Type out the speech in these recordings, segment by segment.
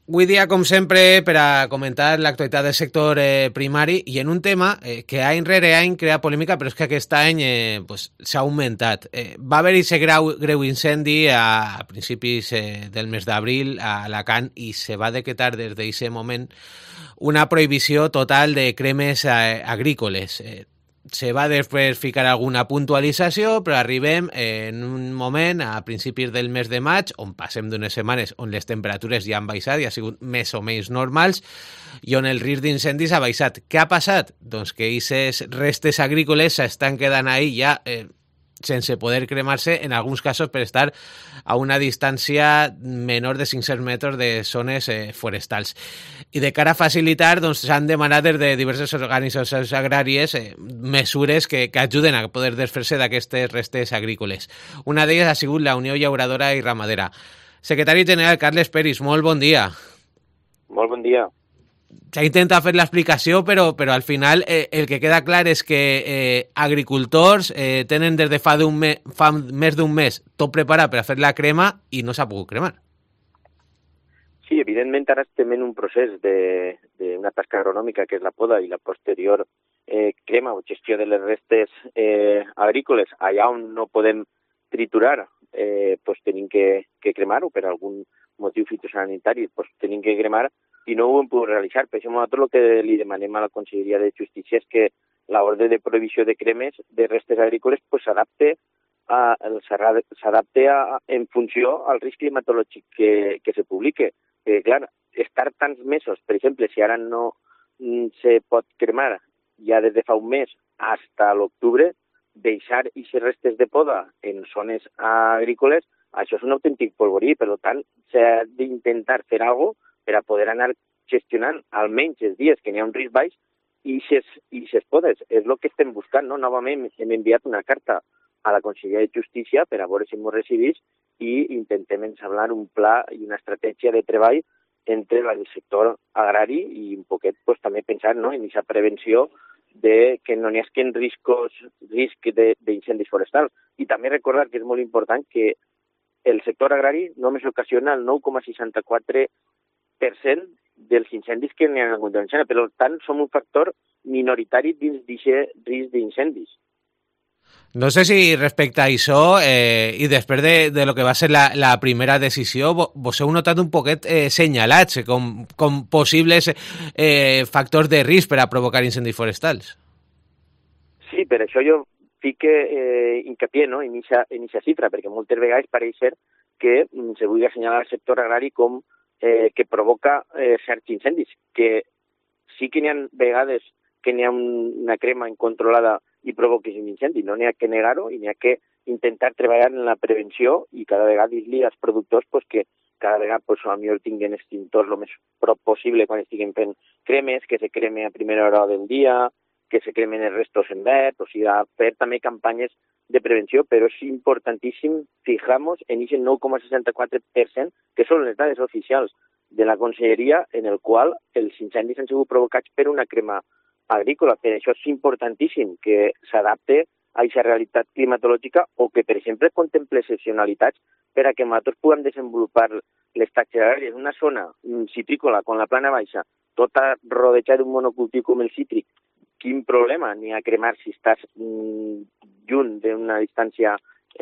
Avui dia, com sempre, per a comentar l'actualitat del sector primari i en un tema que any rere any crea polèmica, però és que aquest any s'ha augmentat. Va haver-hi aquest greu incendi a principis del mes d'abril a Alacant i se va decretar des d'aquest moment una prohibició total de cremes agrícoles. Se va després ficar alguna puntualització, però arribem en un moment, a principis del mes de maig, on passem d'unes setmanes on les temperatures ja han baixat i ha sigut més o menys normals, i on el risc d'incendis ha baixat. Què ha passat? Doncs que aquestes restes agrícoles s'estan quedant ahí ja sense poder cremar-se, en alguns casos per estar a una distància menor de 500 metres de zones forestals. I de cara a facilitar, doncs, s'han demanat des de diverses organitzacions agràries mesures que ajuden a poder desfer-se d'aquestes restes agrícoles. Una d'elles ha sigut la Unió Llauradora i Ramadera. Secretari General Carles Peris, molt bon dia. Molt bon dia. S'ha intentat fer l'explicació, però al final el que queda clar és que agricultors tenen des de fa més d'un mes tot preparat per a fer la crema i no s'ha pogut cremar. Sí, evidentment ara estem en un procés d'una tasca agronòmica que és la poda i la posterior crema o gestió de les restes agrícoles. Allà on no podem triturar, tenim que cremar-ho per algun motiu fitosanitari, tenim que cremar i no ho hem pogut realitzar. Per això nosaltres el que li demanem a la Conselleria de Justícia és que l'ordre de prohibició de cremes de restes agrícoles s'adapte en funció al risc climatològic que se publique. Clar, estar tants mesos, per exemple, si ara no se pot cremar ja des de fa un mes fins a l'octubre, deixar aquestes restes de poda en zones agrícoles, això és un autèntic polvorí. Per tant, s'ha d'intentar fer alguna cosa per a poder anar gestionant almenys els dies que n'hi ha un risc baix i ses podes. És el que estem buscant, no? Novament hem enviat una carta a la Conselleria de Justícia per a veure si ens recibís i intentem ensablar un pla i una estratègia de treball entre el sector agrari i un poquet també pensar en aquesta prevenció de que no n'hi hagi risc d'incendis forestals. I també recordar que és molt important que el sector agrari només ocasiona el 9,64% dels incendis que n'hi ha hagut en Xina. Per tant, som un factor minoritari dins d'aquest risc d'incendis. No sé si respecte a això, i després de lo que va ser la primera decisió, vos heu notat un poquet senyalats com possibles factors de risc per a provocar incendis forestals. Sí, per això jo fico hincapié en aquesta xifra, perquè moltes vegades pareix ser que se vulgui assenyalar el sector agrari com que provoca certs incendis, que sí que n'hi ha vegades que n'hi ha una crema incontrolada i provoquis un incendi. No n'hi ha que negar-ho i n'hi ha que intentar treballar en la prevenció i cada vegada dir-li als productors que cada vegada millor tinguin extintors el més prop possible quan estiguin fent cremes, que se creme a primera hora del dia, que se cremen els restos en verd, fer també campanyes de prevenció, però és importantíssim fijar-nos en aquest 9,64%, que són les dades oficials de la Conselleria, en el qual els incendis han sigut provocats per una crema agrícola. Per això és importantíssim que s'adapte a aquesta realitat climatològica o que, per exemple, contemple excepcionalitats per a que nosaltres puguem desenvolupar les taxes agràries. Una zona citrícola, com la Plana Baixa, tota rodejada d'un monocultiu com el cítric, quin problema n'hi ha a cremar si estàs lluny d'una distància,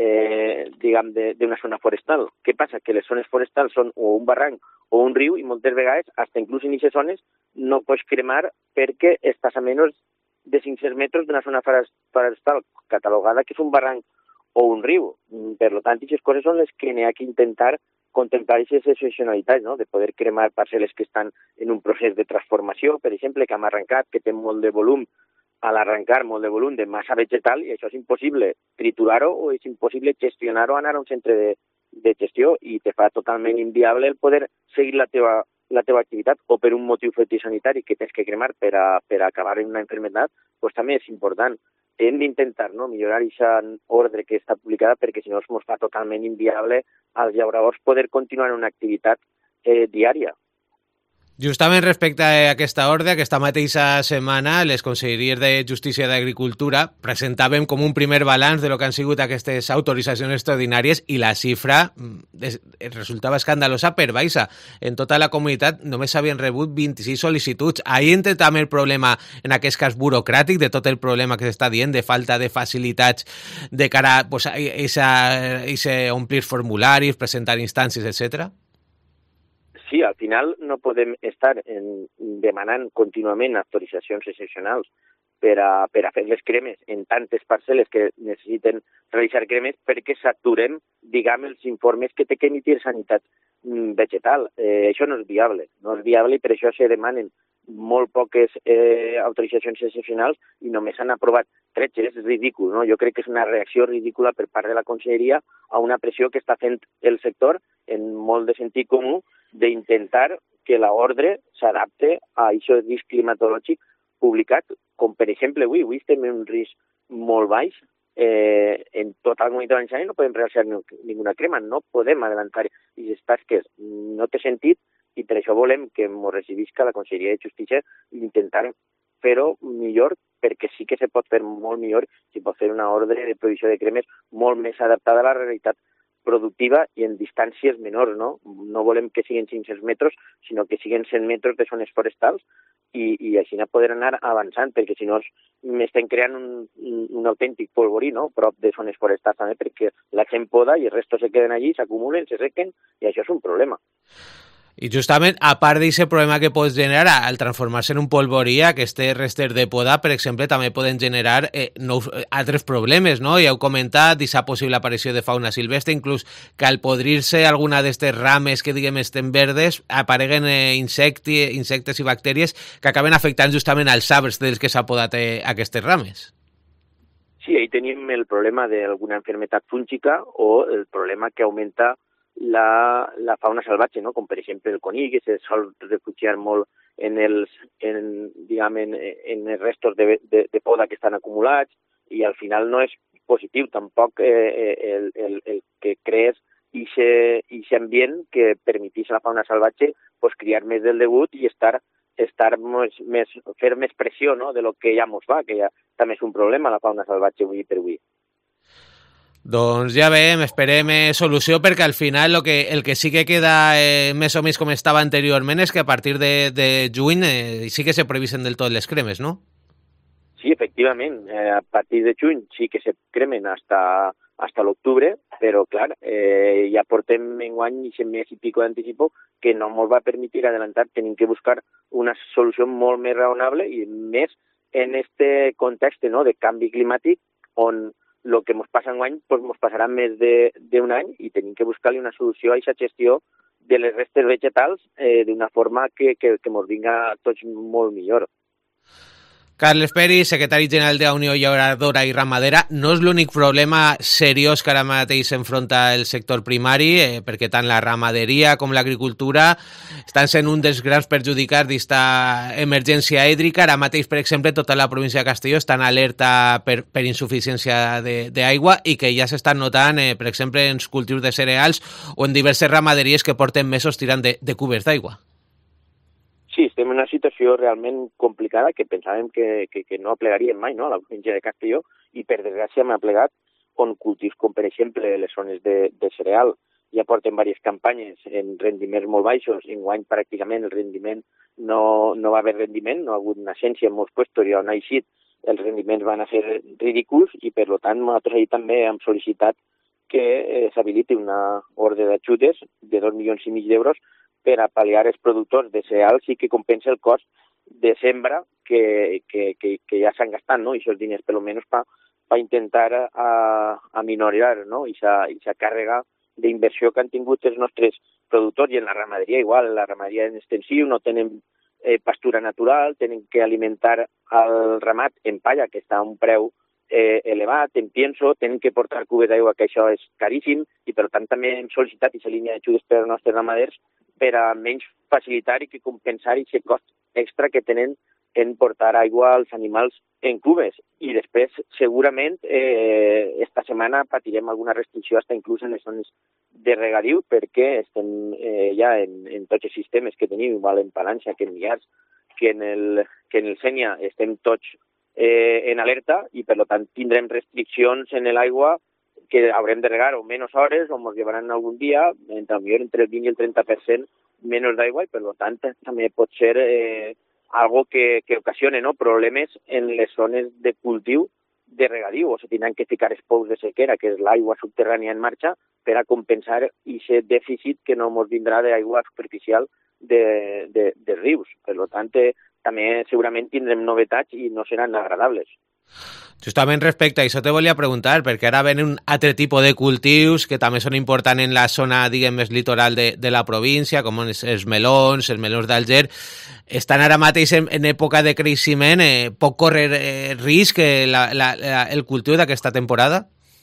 d'una zona forestal? Què passa? Que les zones forestals són o un barranc o un riu i moltes vegades, fins inclús en aquestes zones, no pots cremar perquè estàs a menys de 500 metres d'una zona forestal catalogada que és un barranc o un riu. Per tant, aquestes coses són les que n'hi ha que intentar contemplar aquestes excepcionalitats, no? De poder cremar parcel·les que estan en un procés de transformació, per exemple, que hem arrencat, que té molt de volum, a l'arrencar molt de volum de massa vegetal, i això és impossible triturar-ho o és impossible gestionar-ho, anar a un centre de gestió, i te fa totalment inviable el poder seguir la teva activitat, o per un motiu fitosanitari que tens que cremar per a acabar en una malaltia, doncs també és important. Hem d'intentar millorar aquesta ordre que està publicada, perquè si no ens fa totalment inviable als llauradors poder continuar una activitat diària. Justament respecte a aquesta ordre, aquesta mateixa setmana les Conselleries de Justícia i d'Agricultura presentàvem com un primer balanç de lo que han sigut aquestes autoritzacions extraordinàries i la xifra resultava escandalosa per baixa. En tota la comunitat només s'havien rebut 26 sol·licituds. Ahí entra també el problema, en aquest cas burocràtic, de tot el problema que s'està dient, de falta de facilitats de cara pues, a omplir formularis, presentar instàncies, etcètera. Sí, al final no podem estar demanant contínuament autoritzacions excepcionals per a fer les cremes en tantes parcel·les que necessiten realitzar cremes perquè saturem, diguem, els informes que té que emitir Sanitat Vegetal. Això no és viable i per això se demanen molt poques autoritzacions excepcionals i només s'han aprovat 13, és ridícul, no? Jo crec que és una reacció ridícula per part de la Conselleria a una pressió que està fent el sector en molt de sentit comú d'intentar que l'ordre s'adapte a aquest risc climatològic publicat, com per exemple avui estem en un risc molt baix, en tota la comunitat valenciana no podem realitzar ninguna crema, no podem adelantar aquestes tasques, no té sentit i per això volem que ens recivisca la Conselleria de Justícia i intentar fer-ho millor perquè sí que se pot fer molt millor, si pot fer una ordre de prohibició de cremes molt més adaptada a la realitat productiva i en distàncies menors, no? No volem que siguin 500 metres, sinó que siguin 100 metres de zones forestals i així no poder anar avançant, perquè si no estem creant un autèntic polvorí, no?, prop de zones forestals també, perquè la gent poda i els restos se queden allí, s'acumulen, se sequen, i això és un problema. I justament, a part d'aquest problema que pot generar al transformar-se en un polvorí, aquestes restes de poda, per exemple, també poden generar altres problemes, no? Ja heu comentat, aquesta possible aparició de fauna silvestre, inclús que al podrir-se alguna d'aquestes rames que, diguem, estem verdes, apareguen insectes i bactèries que acaben afectant justament als arbres dels que s'ha podat aquestes rames. Sí, ahí tenim el problema d'alguna malaltia fúngica o el problema que augmenta la fauna salvatge, no? Com per exemple el conill, que se sol refugiar molt en els restos de poda que estan acumulats i al final no és positiu tampoc el que crees aquest ambient que permetís a la fauna salvatge pues, criar més del degut i fer més pressió, no? De lo que ja mos va, que ja també és un problema la fauna salvatge avui per avui. Doncs ja veiem, esperem solució perquè al final el que sí que queda més o menys com estava anteriorment és que a partir de juny sí que se previsen del tot les cremes, no? Sí, efectivament, a partir de juny sí que se cremen hasta l'octubre, però clar, ja portem enguany i mes i pico d'anticipo que no ens va permetre adelantar, tenim que buscar una solució molt més raonable i més en este context, no?, de canvi climàtic on el que ens passa enguany pues, ens passarà més d'un any i tenim que buscar-li una solució a aquesta gestió de les restes vegetals d'una forma que ens vinga a tots molt millor. Carles Peris, secretari general de la Unió Llauradora i Ramadera, no és l'únic problema seriós que ara mateix s'enfronta el sector primari, perquè tant la ramaderia com l'agricultura estan sent un dels grans perjudicats d'esta emergència hídrica. Ara mateix, per exemple, tota la província de Castelló està en alerta per insuficiència d'aigua i que ja s'estan notant, per exemple, en cultius de cereals o en diverses ramaderies que porten mesos tirant de cubers d'aigua. Sí, estem en una situació realment complicada que pensàvem que no aplegaríem mai, no?, a la província de Castelló, i per desgràcia m'ha plegat on cultius com, per exemple, les zones de cereal ja porten diverses campanyes en rendiments molt baixos, enguany pràcticament el rendiment no va haver rendiment, no ha hagut naixença en molts puestos i on ha eixit els rendiments van a ser ridículs i per tant nosaltres ahir també hem sol·licitat que s'habiliti una ordre d'ajudes de 2,5 milions d'euros per a pal·liar els productors de cereals i que compensa el cost de sembra que ja s'han gastat, no? I aquests diners, per almenys, per intentar aminorar, no? Aquesta càrrega d'inversió que han tingut els nostres productors i en la ramaderia igual. La ramaderia en extensiu no tenen pastura natural, tenen que alimentar el ramat en palla, que està a un preu elevat, en pienso, tenen que portar cubes d'aigua, que això és caríssim, i per tant també hem sol·licitat aquesta línia d'ajudes per als nostres ramaders per a menys facilitar i que compensar aquest cost extra que tenen en portar aigua als animals en cubes. I després, segurament, esta setmana patirem alguna restricció hasta inclús en les zones de regadiu, perquè estem ja en tots els sistemes que tenim, igual en Palància, que en Millars, que en el Sénia, estem tots en alerta i, per tant, tindrem restriccions en l'aigua que haurem de regar o menys hores o ens llevaran algun dia, entre el 20 i el 30% menys d'aigua i, per tant, també pot ser algo que ocasione, ¿no?, problemes en les zones de cultiu de regadiu, o se tindran que ficar els pous de sequera, que és l'aigua subterrània en marxa, per a compensar aquest dèficit que no ens vindrà d'aigua superficial de rius. Per tant, també segurament tindrem novetats i no seran agradables. Justament respecte a això te volia preguntar, perquè ara ven un altre tipus de cultius que també són importants en la zona, diguem, més litoral de la província, com els melons d'Alger. Estan ara mateix en època de creixement. Pot córrer risc el cultiu d'aquesta temporada?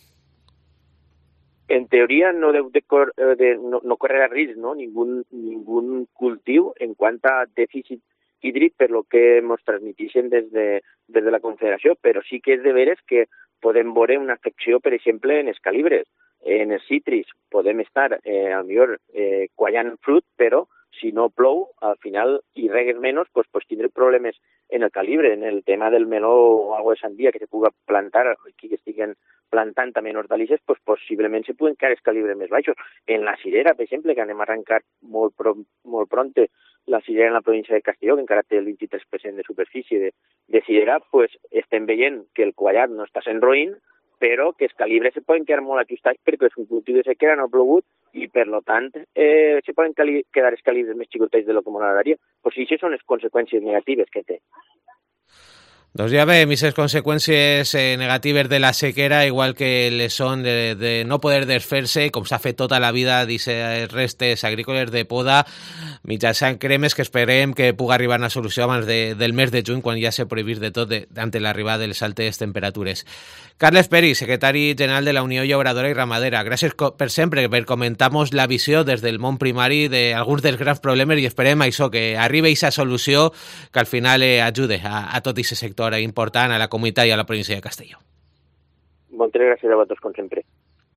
En teoria no deu no correrà risc, no? Ningún cultiu en quant a dèficit hídric per lo que ens transmeteixen des de la Confederació, però sí que és de veres que podem veure una afecció, per exemple, en els calibres. En els cítrics podem estar, millor, quallant fruit, però si no plou, al final, i regues menys, pues tindrem problemes en el calibre. En el tema del meló o alguna de sandia que se pugui plantar, que estiguen plantant també en hortalisses, pues possiblement se puguen quedar els calibres més baixos. En la cirera, per exemple, que anem a arrencar molt pronte, la cirera en la província de Castelló, que encara té el 23% de superfície de cirera, pues estem veient que el quallat no està sent roïn, però que els calibres se poden quedar molt ajustats perquè és un cultiu de sequera, no ha plogut, i per tant se poden quedar els calibres més xicotets de lo que m'agradaria. Pues això són les conseqüències negatives que té. Doncs ja veiem aquestes conseqüències negatives de la sequera, igual que les són de no poder desfer-se, com s'ha fet tota la vida, d'aquestes restes agrícoles de poda, mitjançant cremes que esperem que pugui arribar a una solució abans del mes de juny, quan ja s'ha prohibit de tot ante l'arribada de les altes temperatures. Carles Peris, secretari general de la Unió Llauradora i Ramadera, gràcies per sempre per comentar-nos la visió des del món primari d'alguns dels grans problemes i esperem això, que arribi aquesta solució que al final ajude a tot aquest sector important, a la comunitat i a la província de Castelló. Moltes gràcies a vosaltres, com sempre.